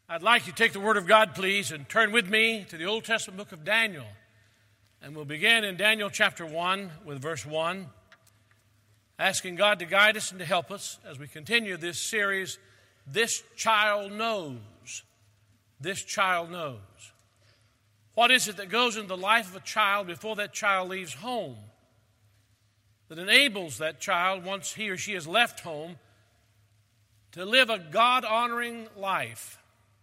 I'd like you to take the Word of God, please, and turn with me to the Old Testament book of Daniel. And we'll begin in Daniel chapter 1 with verse 1, asking God to guide us and to help us as we continue this series, This Child Knows. This Child Knows. What is it that goes into the life of a child before that child leaves home that enables that child, once he or she has left home, to live a God-honoring life?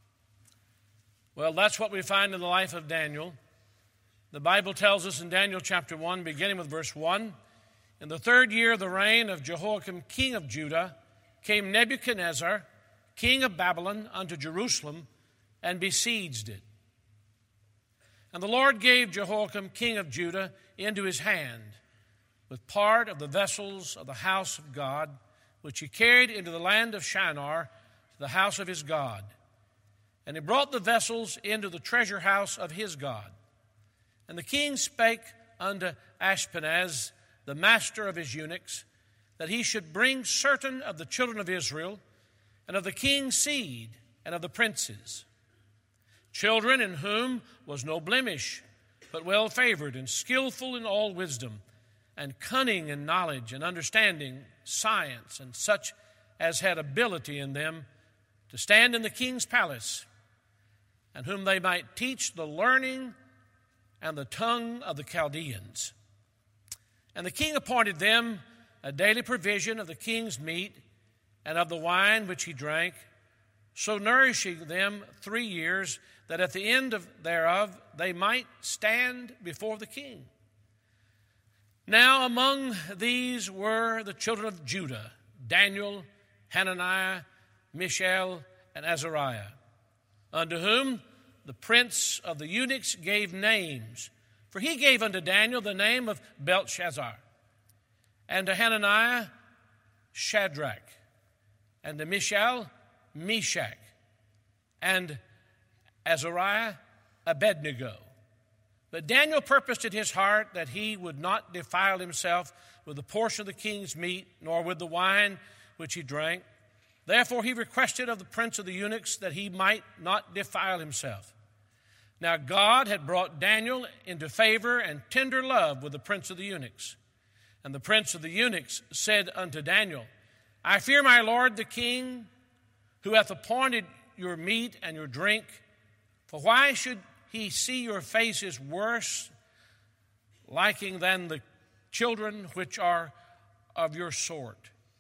Well, that's what we find in the life of Daniel. The Bible tells us in Daniel chapter 1, beginning with verse 1, in the 3rd year of the reign of Jehoiakim, king of Judah, came Nebuchadnezzar, king of Babylon, unto Jerusalem, and besieged it. And the Lord gave Jehoiakim, king of Judah, into his hand, with part of the vessels of the house of God, which he carried into the land of Shinar, to the house of his God. And he brought the vessels into the treasure house of his God. And the king spake unto Ashpenaz, the master of his eunuchs, that he should bring certain of the children of Israel, and of the king's seed, and of the princes, children in whom was no blemish, but well favored, and skillful in all wisdom, and cunning in knowledge, and understanding, science, and such as had ability in them to stand in the king's palace, and whom they might teach the learning and the tongue of the Chaldeans. And the king appointed them a daily provision of the king's meat and of the wine which he drank, so nourishing them 3 years, that at the end thereof they might stand before the king. Now among these were the children of Judah, Daniel, Hananiah, Mishael, and Azariah, unto whom the prince of the eunuchs gave names. For he gave unto Daniel the name of Belshazzar, and to Hananiah Shadrach, and to Mishael Meshach, and Azariah Abednego. But Daniel purposed in his heart that he would not defile himself with the portion of the king's meat, nor with the wine which he drank. Therefore he requested of the prince of the eunuchs that he might not defile himself. Now God had brought Daniel into favor and tender love with the prince of the eunuchs. And the prince of the eunuchs said unto Daniel, I fear my lord the king, who hath appointed your meat and your drink. For why should he see your faces worse liking than the children which are of your sort?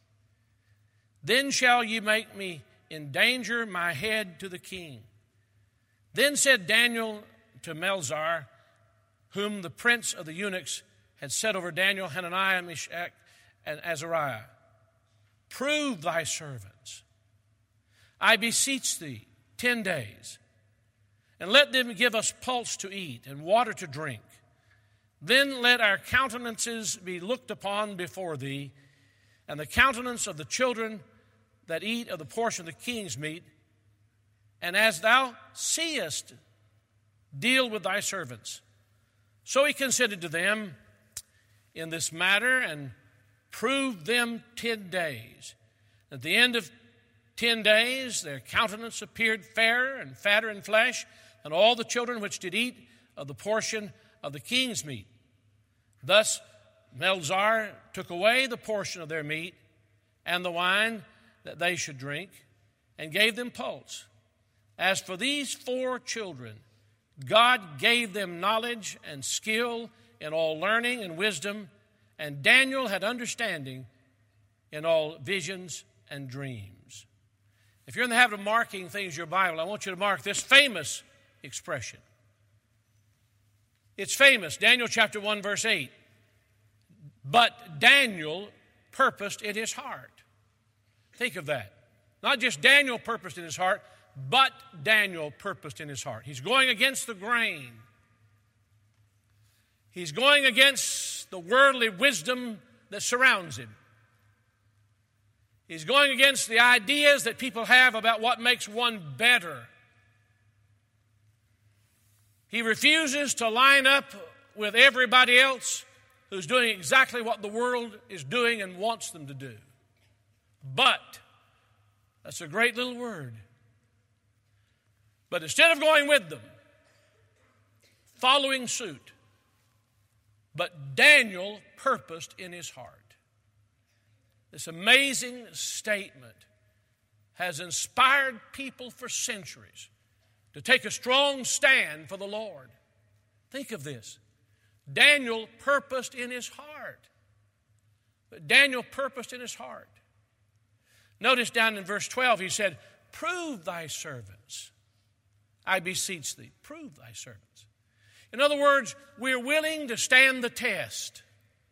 Then shall ye make me endanger my head to the king. Then said Daniel to Melzar, whom the prince of the eunuchs had set over Daniel, Hananiah, Meshach, and Azariah, prove thy servants, I beseech thee, 10 days, and let them give us pulse to eat and water to drink. Then let our countenances be looked upon before thee, and the countenance of the children that eat of the portion of the king's meat, and as thou seest, deal with thy servants. So he consented to them in this matter, and proved them 10 days. At the end of 10 days, their countenance appeared fairer and fatter in flesh than all the children which did eat of the portion of the king's meat. Thus Melzar took away the portion of their meat and the wine that they should drink, and gave them pulse. As for these 4 children, God gave them knowledge and skill in all learning and wisdom, and Daniel had understanding in all visions and dreams. If you're in the habit of marking things in your Bible, I want you to mark this famous expression. It's famous, Daniel chapter 1, verse 8. But Daniel purposed in his heart. Think of that. Not just Daniel purposed in his heart, but Daniel purposed in his heart. He's going against the grain. He's going against the worldly wisdom that surrounds him. He's going against the ideas that people have about what makes one better. He refuses to line up with everybody else who's doing exactly what the world is doing and wants them to do. But, that's a great little word. But instead of going with them, following suit, but Daniel purposed in his heart. This amazing statement has inspired people for centuries to take a strong stand for the Lord. Think of this. Daniel purposed in his heart. But Daniel purposed in his heart. Notice down in verse 12, he said, "Prove thy servants. I beseech thee, prove thy servants." In other words, we're willing to stand the test.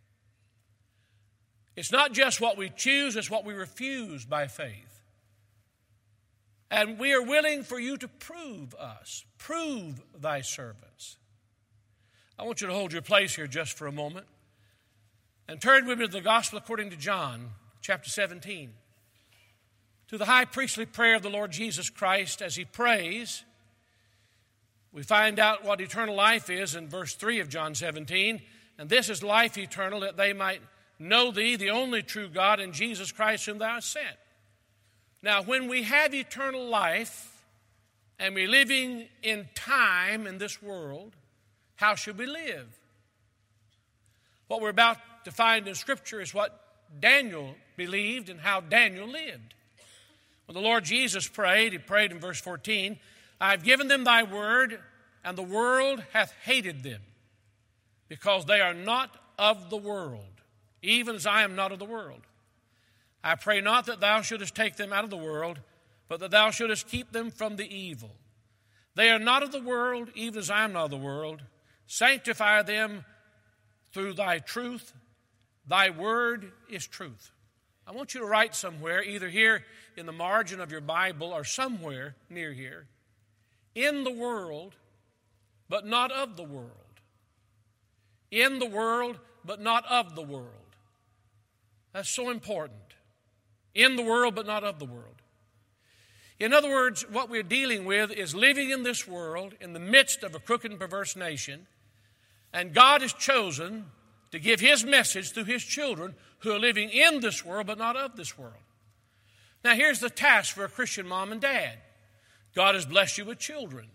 It's not just what we choose, it's what we refuse by faith. And we are willing for you to prove us. Prove thy servants. I want you to hold your place here just for a moment and turn with me to the Gospel according to John, chapter 17. To the high priestly prayer of the Lord Jesus Christ as he prays. We find out what eternal life is in verse 3 of John 17. "And this is life eternal, that they might know thee, the only true God, and Jesus Christ whom thou hast sent." Now, when we have eternal life and we're living in time in this world, how should we live? What we're about to find in Scripture is what Daniel believed and how Daniel lived. When the Lord Jesus prayed, he prayed in verse 14, "I have given them thy word, and the world hath hated them, because they are not of the world, even as I am not of the world. I pray not that thou shouldest take them out of the world, but that thou shouldest keep them from the evil. They are not of the world, even as I am not of the world. Sanctify them through thy truth. Thy word is truth." I want you to write somewhere, either here in the margin of your Bible or somewhere near here, "In the world, but not of the world." In the world, but not of the world. That's so important. In the world, but not of the world. In other words, what we're dealing with is living in this world in the midst of a crooked and perverse nation, and God has chosen to give his message through his children who are living in this world, but not of this world. Now, here's the task for a Christian mom and dad. God has blessed you with children.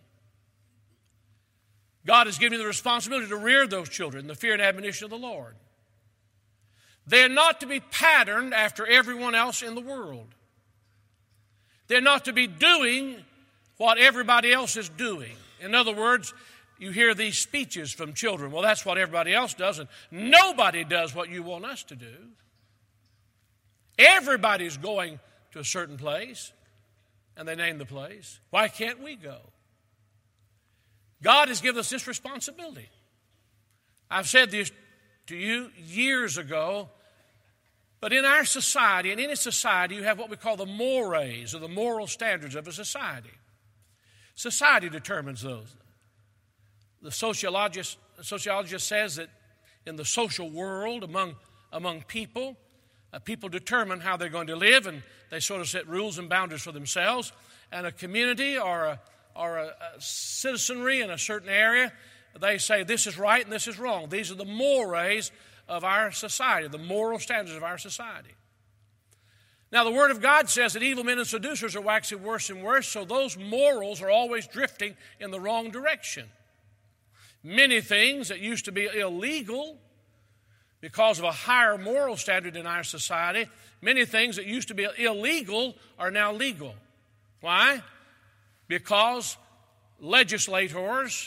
God has given you the responsibility to rear those children in the fear and admonition of the Lord. They're not to be patterned after everyone else in the world. They're not to be doing what everybody else is doing. In other words, you hear these speeches from children. Well, that's what everybody else does, and nobody does what you want us to do. Everybody's going to a certain place, and they name the place. Why can't we go? God has given us this responsibility. I've said this to you years ago, but in our society, and in any society, you have what we call the mores, or the moral standards of a society. Society determines those. The sociologist says that in the social world, among people, people determine how they're going to live, and they sort of set rules and boundaries for themselves. And a community or a citizenry in a certain area, they say this is right and this is wrong. These are the mores of our society, the moral standards of our society. Now, the Word of God says that evil men and seducers are waxing worse and worse, so those morals are always drifting in the wrong direction. Many things that used to be illegal because of a higher moral standard in our society, many things that used to be illegal are now legal. Why? Because legislators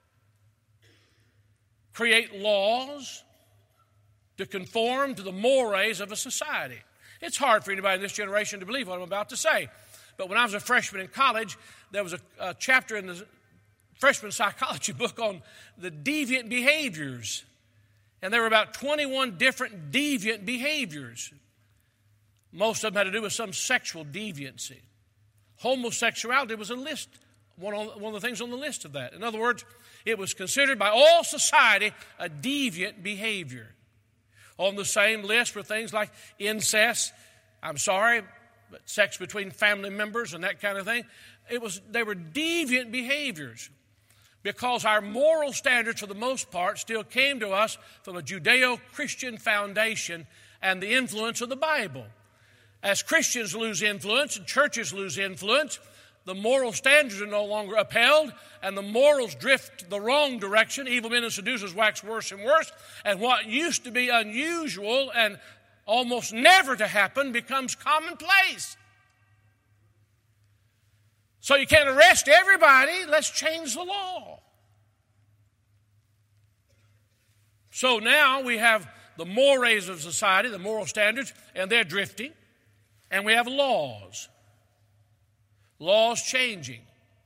create laws to conform to the mores of a society. It's hard for anybody in this generation to believe what I'm about to say. But when I was a freshman in college, there was a chapter in the freshman psychology book on the deviant behaviors. And there were about 21 different deviant behaviors. Most of them had to do with some sexual deviancy. Homosexuality was a list, one of the things on the list of that. In other words, it was considered by all society a deviant behavior. On the same list were things like incest, but sex between family members and that kind of thing. They were deviant behaviors because our moral standards, for the most part, still came to us from a Judeo-Christian foundation and the influence of the Bible. As Christians lose influence and churches lose influence, the moral standards are no longer upheld, and the morals drift the wrong direction. Evil men and seducers wax worse and worse, and what used to be unusual and almost never to happen becomes commonplace. So you can't arrest everybody. Let's change the law. So now we have the mores of society, the moral standards, and they're drifting. And we have laws. Laws changing.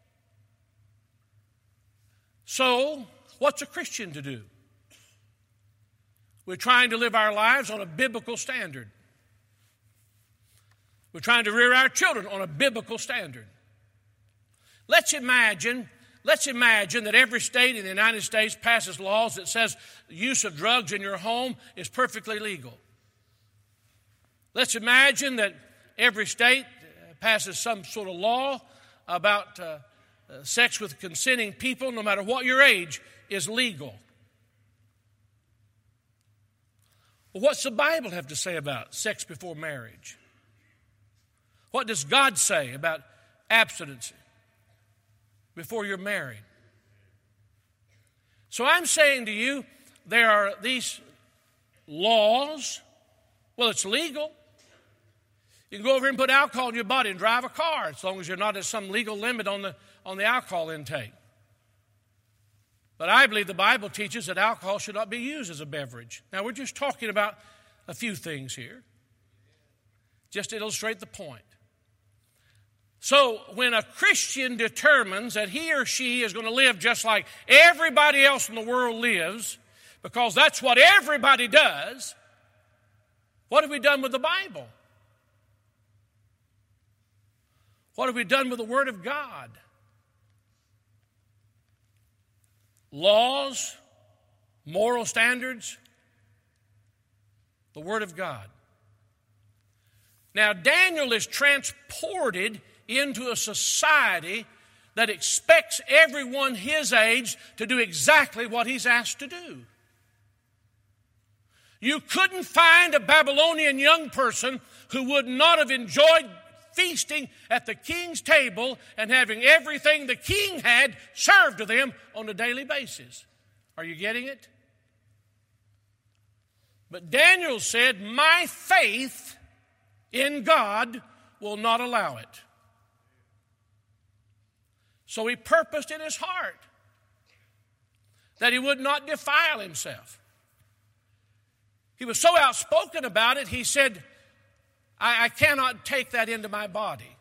So, what's a Christian to do? We're trying to live our lives on a biblical standard. We're trying to rear our children on a biblical standard. Let's imagine that every state in the United States passes laws that says the use of drugs in your home is perfectly legal. Let's imagine that every state passes some sort of law about sex with consenting people, no matter what your age, is legal. Well, what's the Bible have to say about sex before marriage? What does God say about abstinence before you're married? So I'm saying to you, there are these laws. Well, it's legal. You can go over and put alcohol in your body and drive a car as long as you're not at some legal limit on the alcohol intake. But I believe the Bible teaches that alcohol should not be used as a beverage. Now, we're just talking about a few things here, just to illustrate the point. So, when a Christian determines that he or she is going to live just like everybody else in the world lives, because that's what everybody does, what have we done with the Bible? What have we done with the Word of God? Laws, moral standards, the Word of God. Now, Daniel is transported into a society that expects everyone his age to do exactly what he's asked to do. You couldn't find a Babylonian young person who would not have enjoyed feasting at the king's table and having everything the king had served to them on a daily basis. Are you getting it? But Daniel said, my faith in God will not allow it. So he purposed in his heart that he would not defile himself. He was so outspoken about it, he said, I cannot take that into my body.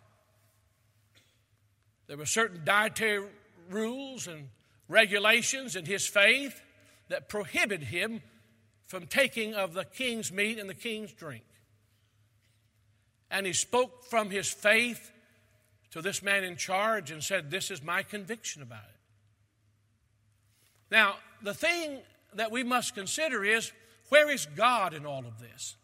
There were certain dietary rules and regulations in his faith that prohibited him from taking of the king's meat and the king's drink. And he spoke from his faith to this man in charge and said, this is my conviction about it. Now, the thing that we must consider is, where is God in all of this?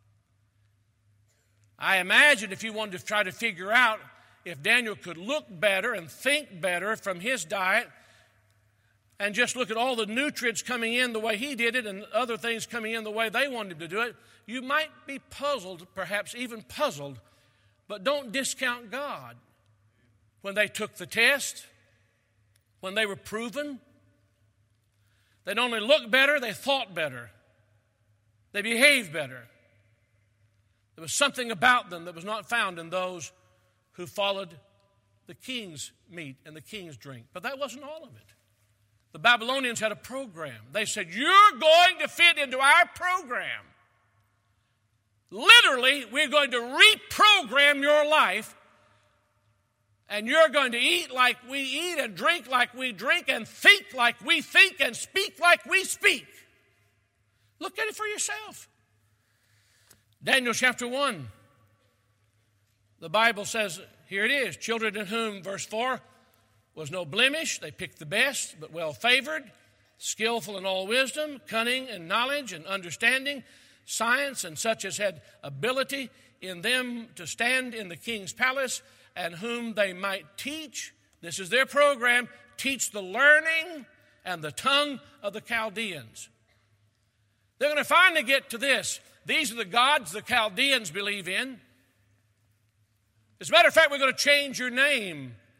I imagine if you wanted to try to figure out if Daniel could look better and think better from his diet and just look at all the nutrients coming in the way he did it and other things coming in the way they wanted him to do it, you might be puzzled, perhaps even puzzled, but don't discount God. When they took the test, when they were proven, they not only looked better, they thought better. They behaved better. There was something about them that was not found in those who followed the king's meat and the king's drink. But that wasn't all of it. The Babylonians had a program. They said, you're going to fit into our program. Literally, we're going to reprogram your life, and you're going to eat like we eat and drink like we drink and think like we think and speak like we speak. Look at it for yourself. Daniel chapter 1. The Bible says, here it is, children in whom, verse 4, was no blemish. They picked the best, but well favored, skillful in all wisdom, cunning and knowledge and understanding, science, and such as had ability in them to stand in the king's palace, and whom they might teach, this is their program, teach the learning and the tongue of the Chaldeans. They're going to finally get to this. These are the gods the Chaldeans believe in. As a matter of fact, we're going to change your name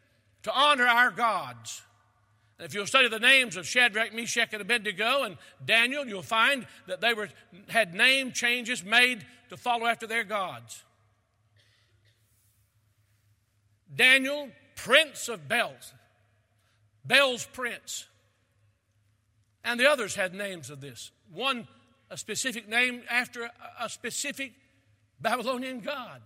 to honor our gods. And if you'll study the names of Shadrach, Meshach, and Abednego and Daniel, you'll find that they had name changes made to follow after their gods. Daniel, prince of Bells, Bel's prince. And the others had names of this. One, a specific name after a specific Babylonian god.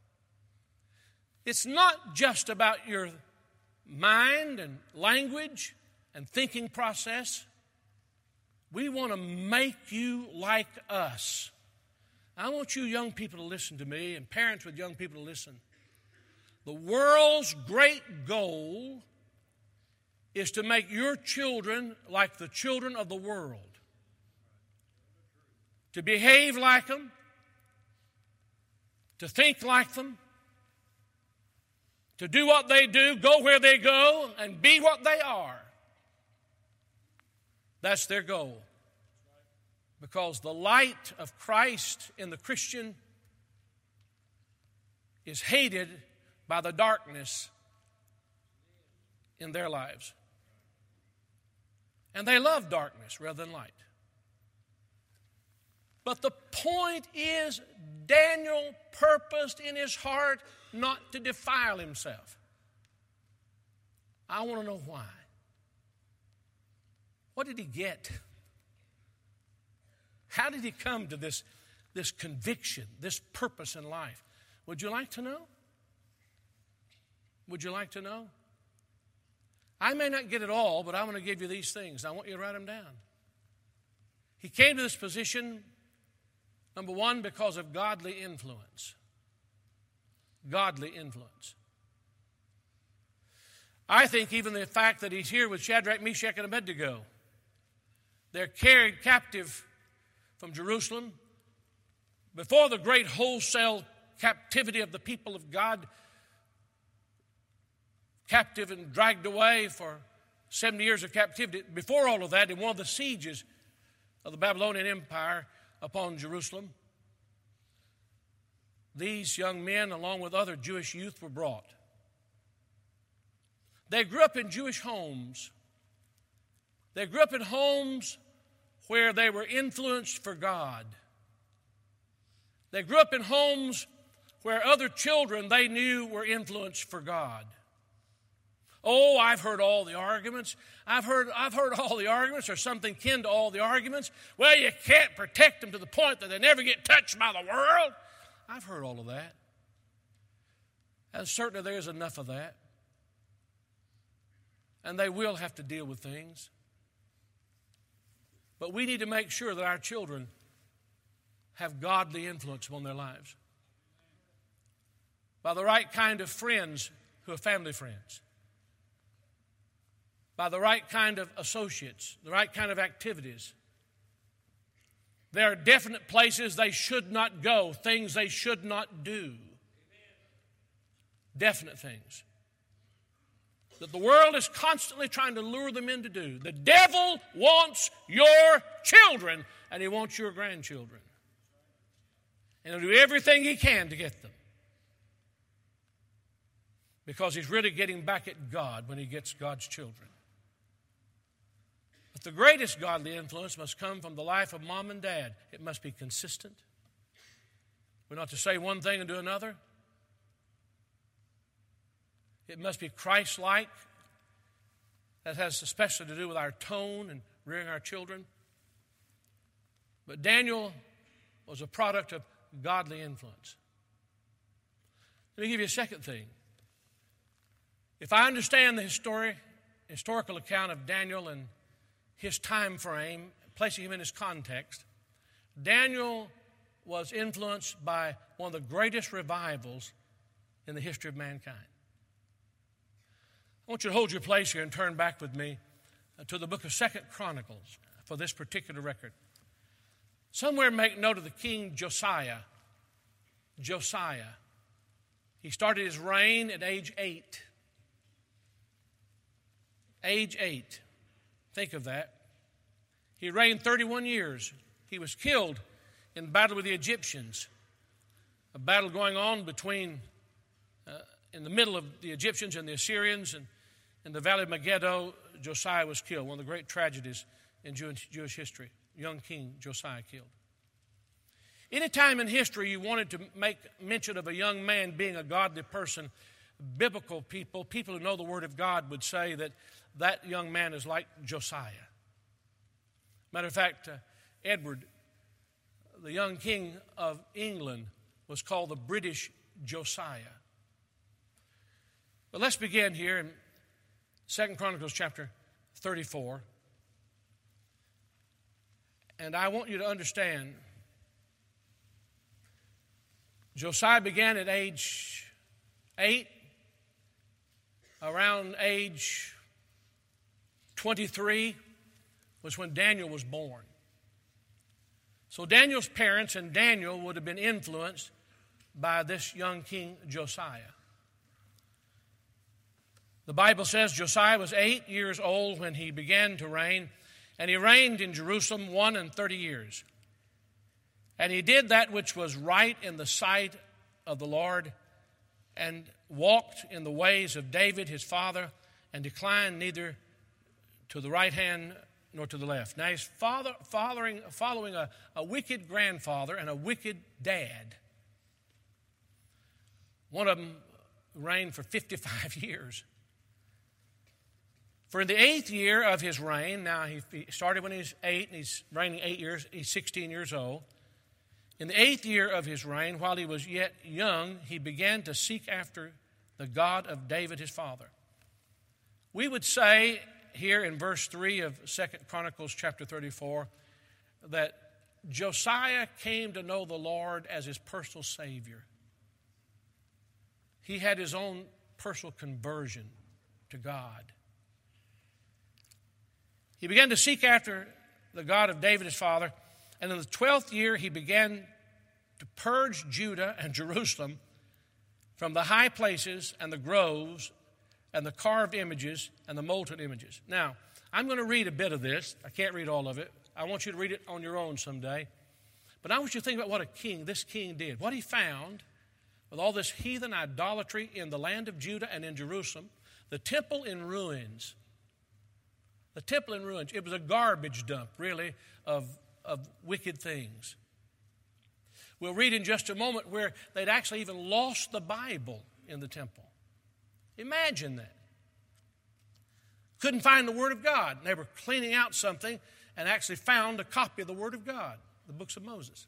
It's not just about your mind and language and thinking process. We want to make you like us. I want you young people to listen to me, and parents with young people to listen. The world's great goal is to make your children like the children of the world. To behave like them, to think like them, to do what they do, go where they go, and be what they are. That's their goal. Because the light of Christ in the Christian is hated by the darkness in their lives. And they love darkness rather than light. But the point is, Daniel purposed in his heart not to defile himself. I want to know why. What did he get? How did he come to this conviction, this purpose in life? Would you like to know? Would you like to know? I may not get it all, but I'm going to give you these things. I want you to write them down. He came to this position, number one, because of godly influence. Godly influence. I think even the fact that he's here with Shadrach, Meshach, and Abednego, they're carried captive from Jerusalem before the great wholesale captivity of the people of God, captive and dragged away for 70 years of captivity. Before all of that, in one of the sieges of the Babylonian Empire upon Jerusalem, these young men, along with other Jewish youth, were brought. They grew up in Jewish homes. They grew up in homes where they were influenced for God. They grew up in homes where other children they knew were influenced for God. Oh, I've heard all the arguments. I've heard all the arguments, or something kin to all the arguments. Well, you can't protect them to the point that they never get touched by the world. I've heard all of that. And certainly there's enough of that. And they will have to deal with things. But we need to make sure that our children have godly influence on their lives. By the right kind of friends who are family friends. By the right kind of associates, the right kind of activities. There are definite places they should not go, things they should not do. Definite things that the world is constantly trying to lure them in to do. The devil wants your children, and he wants your grandchildren. And he'll do everything he can to get them. Because he's really getting back at God when he gets God's children. But the greatest godly influence must come from the life of mom and dad. It must be consistent. We're not to say one thing and do another. It must be Christ-like. That has especially to do with our tone and rearing our children. But Daniel was a product of godly influence. Let me give you a second thing. If I understand the historical account of Daniel and his time frame, placing him in his context, Daniel was influenced by one of the greatest revivals in the history of mankind. I want you to hold your place here and turn back with me to the book of 2 Chronicles for this particular record. Somewhere make note of the king Josiah. Josiah. He started his reign at age 8. Age 8. Think of that. He reigned 31 years. He was killed in battle with the Egyptians. A battle going on between, in the middle of the Egyptians and the Assyrians. And in the valley of Megiddo, Josiah was killed, one of the great tragedies in Jewish history. Young king Josiah killed. Any time in history you wanted to make mention of a young man being a godly person, biblical people who know the Word of God would say that that young man is like Josiah. Matter of fact, Edward, the young king of England, was called the British Josiah. But let's begin here in 2 Chronicles chapter 34. And I want you to understand, Josiah began at age 8. Around age 23 was when Daniel was born. So Daniel's parents and Daniel would have been influenced by this young king Josiah. The Bible says Josiah was 8 years old when he began to reign, and he reigned in Jerusalem 31 years. And he did that which was right in the sight of the Lord, and walked in the ways of David his father, and declined neither to the right hand nor to the left. Now he's following a wicked grandfather and a wicked dad. One of them reigned for 55 years. For in the 8th year of his reign, now he started when he was 8, and he's reigning 8 years, he's 16 years old. In the 8th year of his reign, while he was yet young, he began to seek after the God of David his father. We would say here in verse 3 of 2 Chronicles chapter 34 that Josiah came to know the Lord as his personal Savior. He had his own personal conversion to God. He began to seek after the God of David his father, and in the 12th year he began to purge Judah and Jerusalem from the high places and the groves and the carved images and the molten images. Now, I'm going to read a bit of this. I can't read all of it. I want you to read it on your own someday. But I want you to think about what this king did. What he found with all this heathen idolatry in the land of Judah and in Jerusalem. The temple in ruins. The temple in ruins. It was a garbage dump, really, of wicked things. We'll read in just a moment where they'd actually even lost the Bible in the temple. Imagine that. Couldn't find the Word of God. They were cleaning out something and actually found a copy of the Word of God, the books of Moses.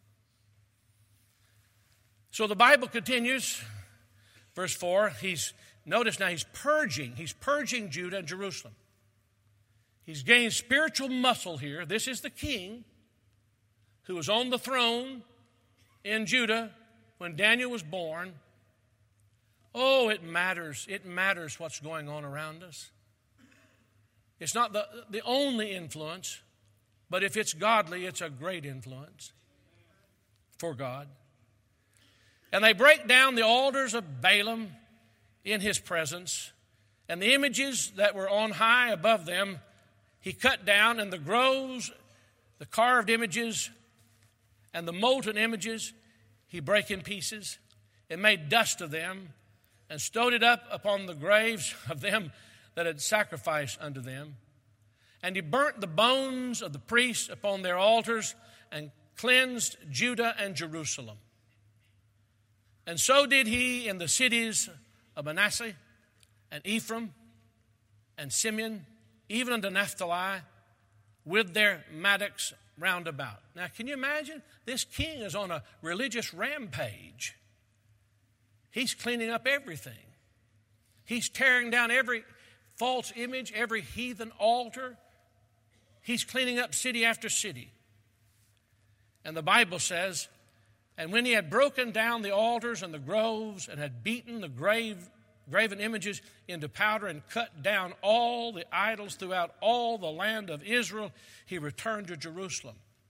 So the Bible continues, verse 4. Notice now he's purging Judah and Jerusalem. He's gained spiritual muscle here. This is the king who was on the throne in Judah when Daniel was born. Oh, it matters. It matters what's going on around us. It's not the only influence, but if it's godly, it's a great influence for God. And they break down the altars of Balaam in his presence, and the images that were on high above them he cut down, and the groves, the carved images, and the molten images he brake in pieces, and made dust of them, and stowed it up upon the graves of them that had sacrificed unto them. And he burnt the bones of the priests upon their altars, and cleansed Judah and Jerusalem. And so did he in the cities of Manasseh, and Ephraim, and Simeon, even unto Naphtali, with their mattocks round about. Now, can you imagine? This king is on a religious rampage. He's cleaning up everything. He's tearing down every false image, every heathen altar. He's cleaning up city after city. And the Bible says, and when he had broken down the altars and the groves, and had beaten the graven images into powder, and cut down all the idols throughout all the land of Israel, he returned to Jerusalem.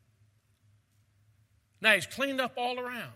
Now he's cleaned up all around.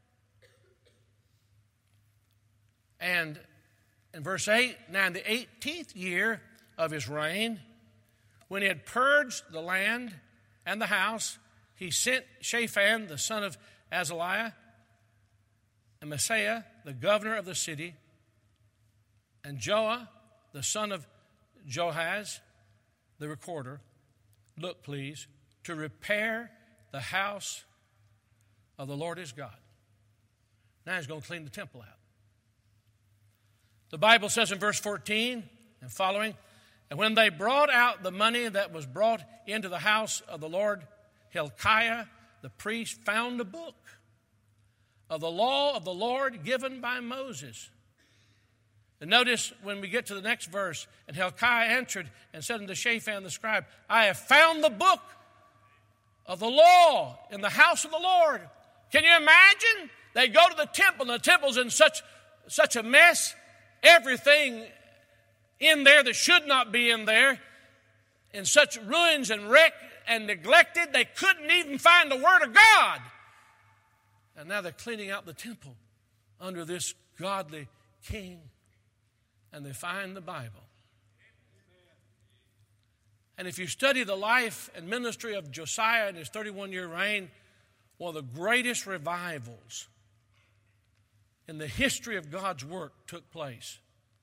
And in verse 8, now in the 18th year of his reign, when he had purged the land and the house, he sent Shaphan, the son of Azaliah, and Messiah, the governor of the city, and Joah, the son of Joahaz, the recorder, look please, to repair the house of the Lord his God. Now he's going to clean the temple out. The Bible says in verse 14 and following, and when they brought out the money that was brought into the house of the Lord, Hilkiah the priest found a book of the law of the Lord given by Moses. And notice when we get to the next verse, and Hilkiah answered and said unto Shaphan the scribe, I have found the book of the law in the house of the Lord. Can you imagine? They go to the temple, and the temple's in such a mess. Everything in there that should not be in there, in such ruins and wreck and neglected, they couldn't even find the Word of God. And now they're cleaning out the temple under this godly king, and they find the Bible. And if you study the life and ministry of Josiah in his 31-year reign, one of the greatest revivals in the history of God's work took place.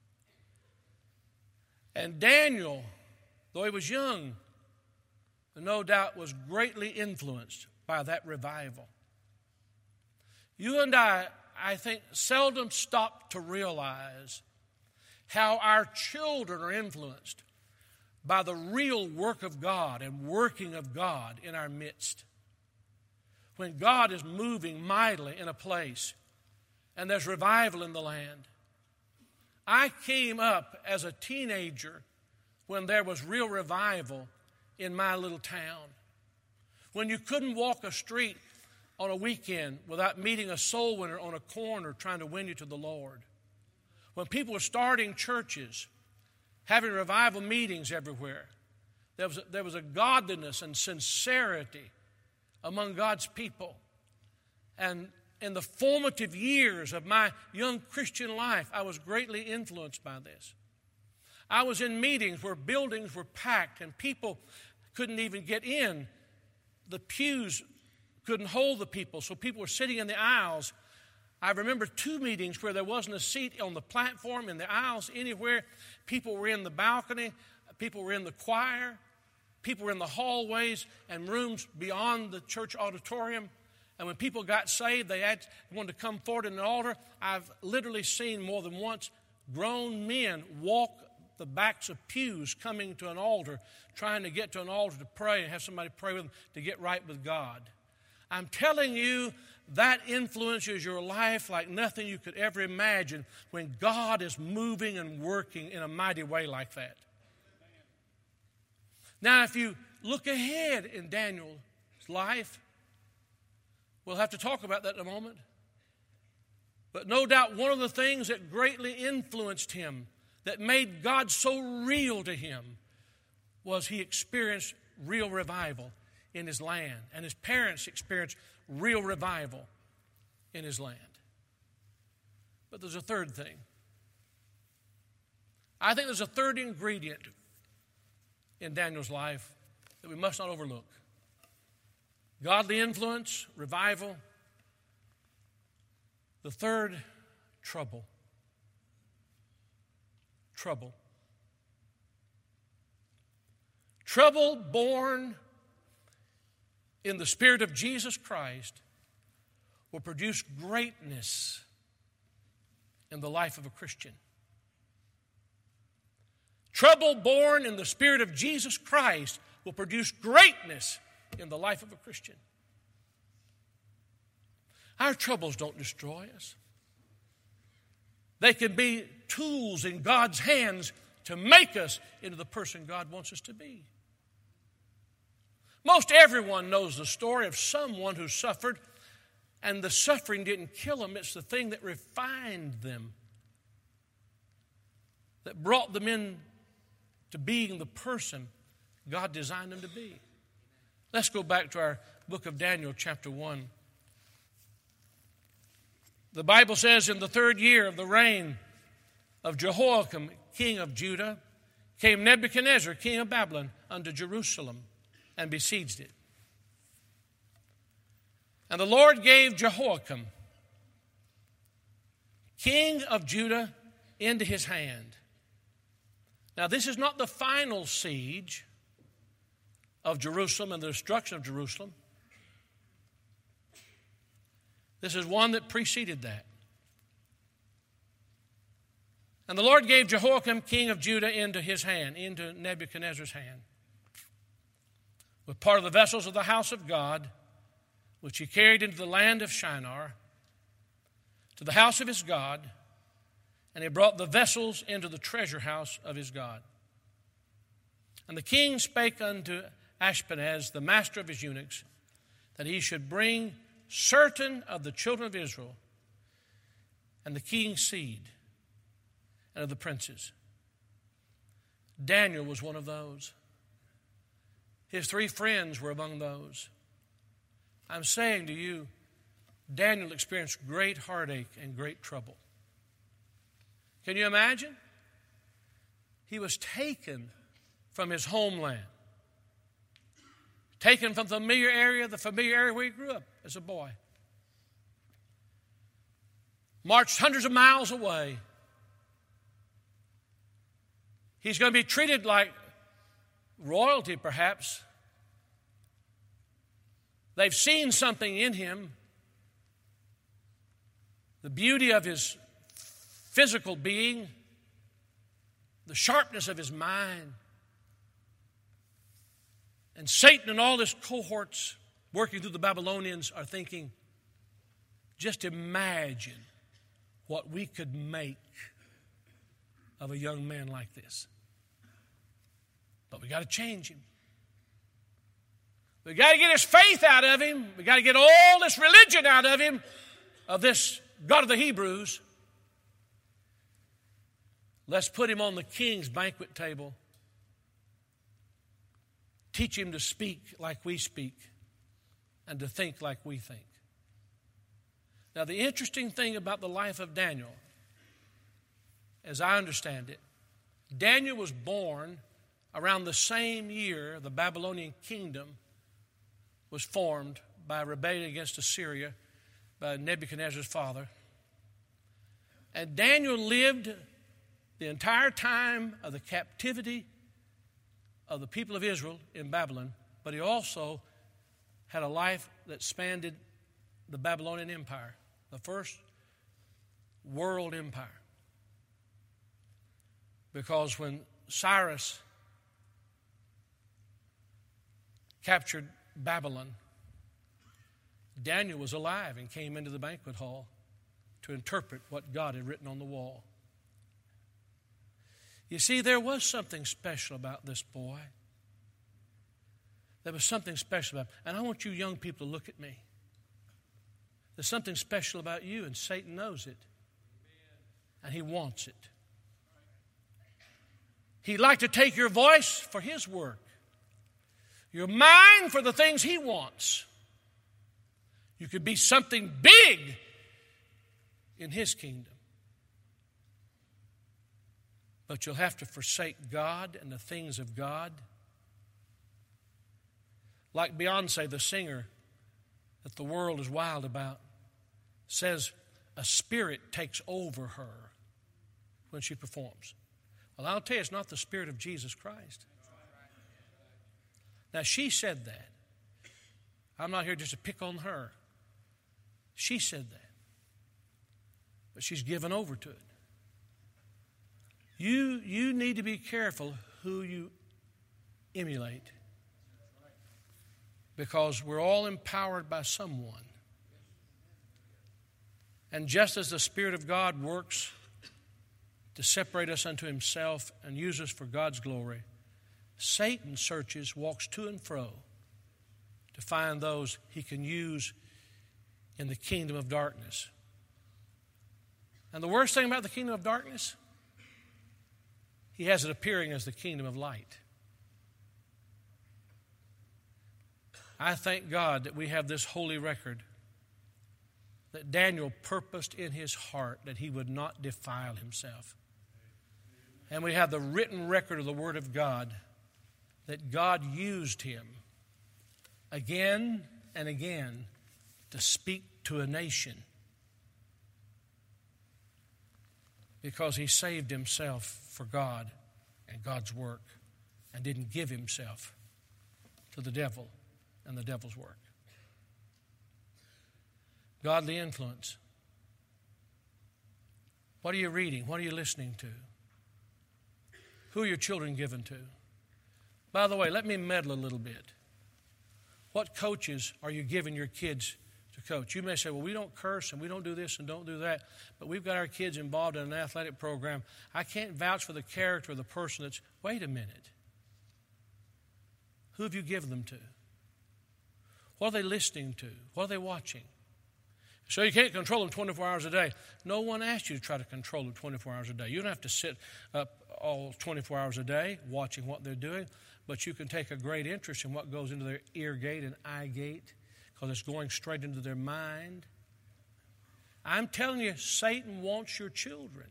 And Daniel, though he was young, no doubt was greatly influenced by that revival. You and I think, seldom stop to realize how our children are influenced by the real work of God and working of God in our midst. When God is moving mightily in a place and there's revival in the land. I came up as a teenager when there was real revival in my little town. When you couldn't walk a street on a weekend without meeting a soul winner on a corner trying to win you to the Lord. When people were starting churches, having revival meetings everywhere. There was a godliness and sincerity among God's people. And in the formative years of my young Christian life, I was greatly influenced by this. I was in meetings where buildings were packed and people couldn't even get in. The pews couldn't hold the people, so people were sitting in the aisles. I remember 2 meetings where there wasn't a seat on the platform, in the aisles, anywhere. People were in the balcony. People were in the choir. People were in the hallways and rooms beyond the church auditorium. And when people got saved, they wanted to come forward in an altar. I've literally seen more than once grown men walk the backs of pews coming to an altar, trying to get to an altar to pray and have somebody pray with them to get right with God. I'm telling you, that influences your life like nothing you could ever imagine when God is moving and working in a mighty way like that. Now, if you look ahead in Daniel's life, we'll have to talk about that in a moment. But no doubt one of the things that greatly influenced him, that made God so real to him, was he experienced real revival in his land. And his parents experienced real revival in his land. But there's a third thing. I think there's a third ingredient in Daniel's life that we must not overlook. Godly influence, revival. The third, trouble. Trouble. Trouble born in the Spirit of Jesus Christ will produce greatness in the life of a Christian. Trouble born in the Spirit of Jesus Christ will produce greatness in the life of a Christian. Our troubles don't destroy us. They can be tools in God's hands to make us into the person God wants us to be. Most everyone knows the story of someone who suffered, and the suffering didn't kill them. It's the thing that refined them, that brought them in to being the person God designed them to be. Let's go back to our book of Daniel, chapter 1. The Bible says, in the 3rd year of the reign of Jehoiakim, king of Judah, came Nebuchadnezzar, king of Babylon, unto Jerusalem, and besieged it. And the Lord gave Jehoiakim, king of Judah, into his hand, Now, this is not the final siege of Jerusalem and the destruction of Jerusalem. This is one that preceded that. And the Lord gave Jehoiakim, king of Judah, into his hand, into Nebuchadnezzar's hand, with part of the vessels of the house of God, which he carried into the land of Shinar, to the house of his God, and he brought the vessels into the treasure house of his God. And the king spake unto Ashpenaz, the master of his eunuchs, that he should bring certain of the children of Israel and the king's seed and of the princes. Daniel was one of those. His 3 friends were among those. I'm saying to you, Daniel experienced great heartache and great trouble. Can you imagine? He was taken from his homeland, taken from the familiar area where he grew up as a boy, marched hundreds of miles away. He's going to be treated like royalty, perhaps. They've seen something in him, the beauty of his physical being, the sharpness of his mind. And Satan and all his cohorts working through the Babylonians are thinking, just imagine what we could make of a young man like this. But we got to change him. We got to get his faith out of him. We got to get all this religion out of him, of this God of the Hebrews. Let's put him on the king's banquet table. Teach him to speak like we speak and to think like we think. Now, the interesting thing about the life of Daniel, as I understand it, Daniel was born around the same year the Babylonian kingdom was formed by rebellion against Assyria by Nebuchadnezzar's father. And Daniel lived the entire time of the captivity of the people of Israel in Babylon, but he also had a life that spanned the Babylonian Empire, the first world empire. Because when Cyrus captured Babylon, Daniel was alive and came into the banquet hall to interpret what God had written on the wall. You see, there was something special about this boy. There was something special about him. And I want you young people to look at me. There's something special about you, and Satan knows it. And he wants it. He'd like to take your voice for his work, your mind for the things he wants. You could be something big in his kingdom. But you'll have to forsake God and the things of God. Like Beyonce, the singer that the world is wild about, says a spirit takes over her when she performs. Well, I'll tell you, it's not the Spirit of Jesus Christ. Now, she said that. I'm not here just to pick on her. She said that. But she's given over to it. You need to be careful who you emulate. Because we're all empowered by someone. And just as the Spirit of God works to separate us unto himself and use us for God's glory, Satan searches, walks to and fro to find those he can use in the kingdom of darkness. And the worst thing about the kingdom of darkness, he has it appearing as the kingdom of light. I thank God that we have this holy record that Daniel purposed in his heart that he would not defile himself. And we have the written record of the Word of God that God used him again and again to speak to a nation because he saved himself for God and God's work and didn't give himself to the devil and the devil's work. Godly influence. What are you reading? What are you listening to? Who are your children given to? By the way, let me meddle a little bit. What coaches are you giving your kids to coach? You may say, well, we don't curse and we don't do this and don't do that, but we've got our kids involved in an athletic program. I can't vouch for the character of the person that's, wait a minute. Who have you given them to? What are they listening to? What are they watching? So you can't control them 24 hours a day. No one asked you to try to control them 24 hours a day. You don't have to sit up all 24 hours a day watching what they're doing, but you can take a great interest in what goes into their ear gate and eye gate because it's going straight into their mind. I'm telling you, Satan wants your children.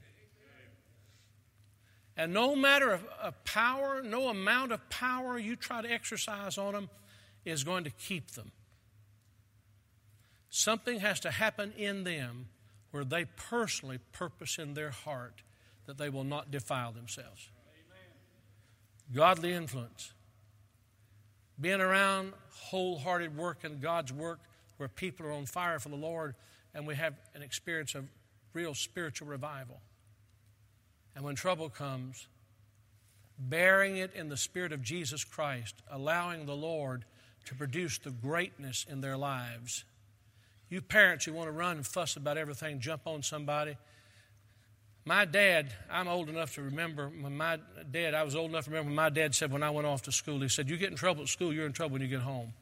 And no matter of power, no amount of power you try to exercise on them is going to keep them. Something has to happen in them where they personally purpose in their heart that they will not defile themselves. Amen. Godly influence. Being around wholehearted work in God's work where people are on fire for the Lord and we have an experience of real spiritual revival. And when trouble comes, bearing it in the Spirit of Jesus Christ, allowing the Lord to produce the greatness in their lives. You parents who want to run and fuss about everything, jump on somebody. My dad, I'm old enough to remember when my dad said when I went off to school, he said, you get in trouble at school, you're in trouble when you get home.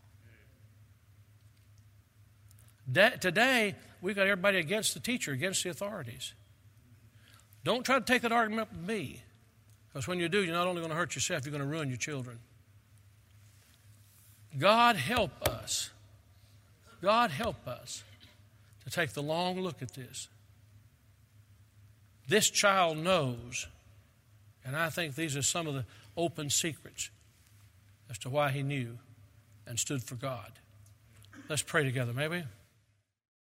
Today, we've got everybody against the teacher, against the authorities. Don't try to take that argument up with me, because when you do, you're not only going to hurt yourself, you're going to ruin your children. God help us. God help us to take the long look at this. This child knows, and I think these are some of the open secrets as to why he knew and stood for God. Let's pray together, may we?